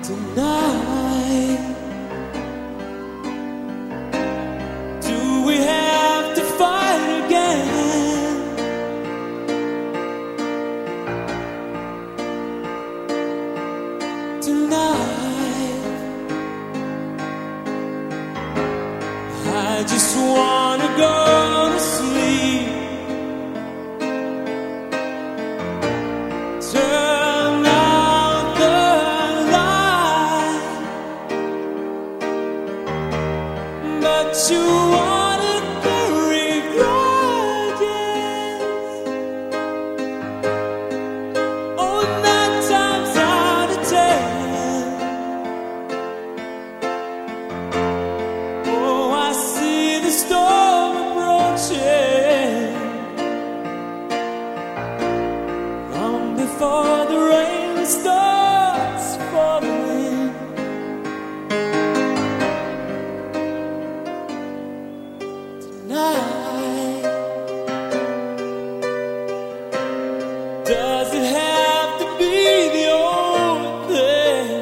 tonight. Do we have to fight again? Tonight, I just wanna go to sleep. Turn out the light, but you wanna bury grudges. Oh, 9 times out of 10. Oh, I see the storm approaching. Before the rain starts falling, tonight, does it have to be the only thing?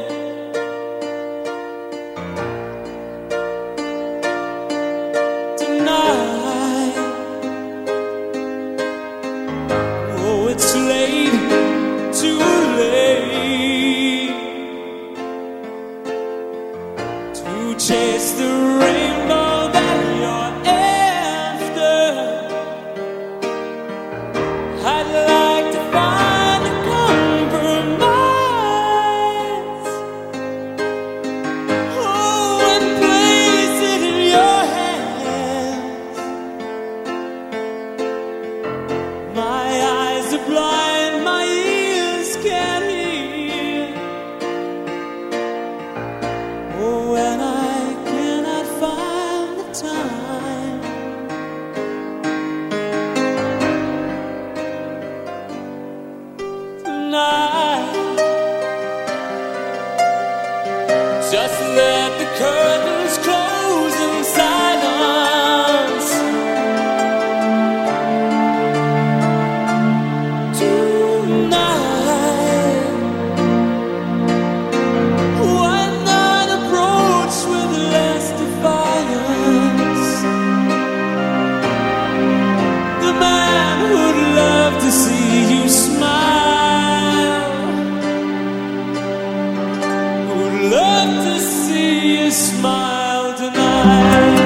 Tonight, oh, it's late. Too late to chase the rainbow that you're after. I'd like to find a compromise, oh, and place it in your hands. My eyes are blind, my can't hear. Oh, and I cannot find the time. Tonight, just let the curtains close in silence. To see you smile, would love to see you smile tonight.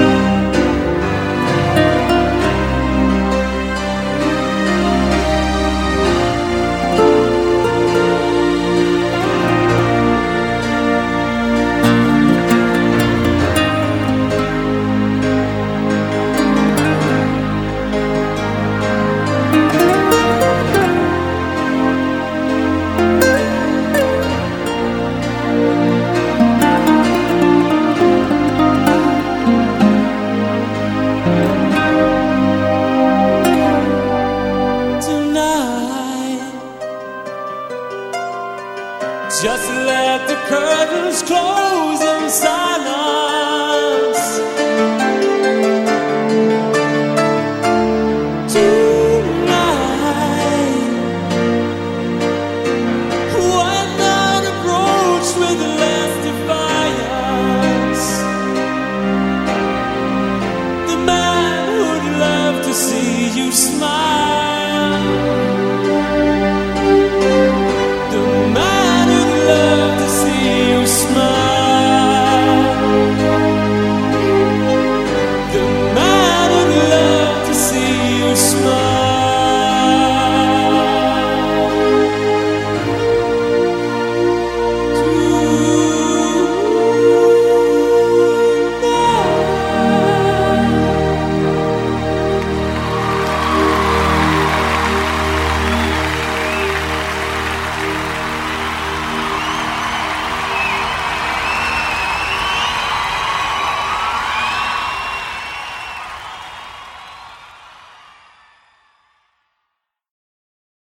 Just let the curtains close in silence.